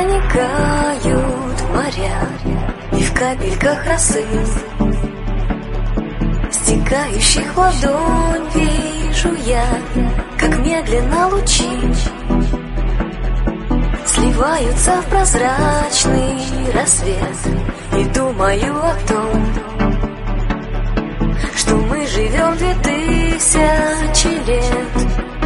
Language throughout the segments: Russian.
проникают в моря, и в капельках росы, стекающих в ладонь, вижу я, как медленно лучи сливаются в прозрачный рассвет. И думаю о том, что мы живем 2000 лет.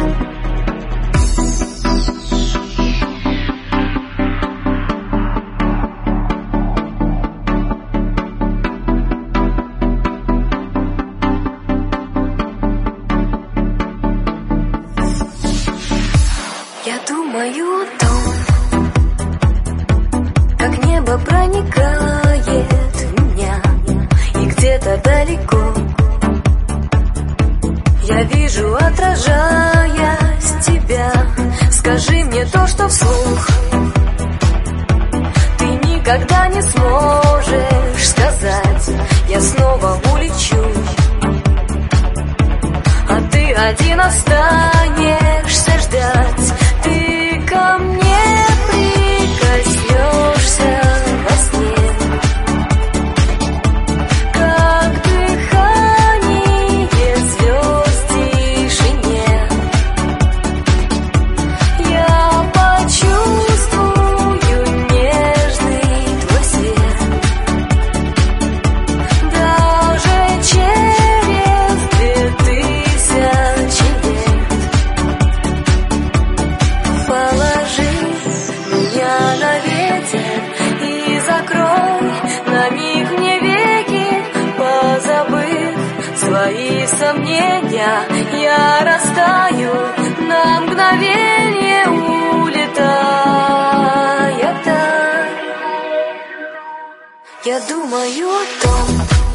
Я думаю о том, как небо проникает в меня, и где-то далеко я вижу, отражаясь тебя. Скажи мне то, что вслух ты никогда не сможешь сказать. Я снова улечу, а ты один останешься ждать. Ты ко мне прикоснешься во сне, как дыхание звезд в тишине. Я почувствую нежный твой свет, даже через 2000 лет. Положи меня на ветер и закрой на миг мне веки, позабыв свои сомнения, я растаю на мгновение, улетая вдаль. Я думаю о том,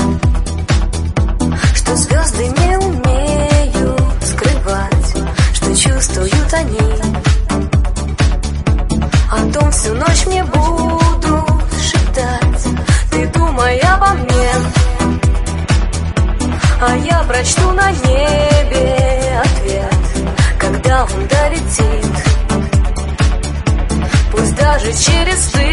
что звезды не умеют скрывать, что чувствуют они. О том всю ночь мне будут шептать. Ты думай обо мне, а я прочту на небе ответ, когда он долетит. Пусть даже через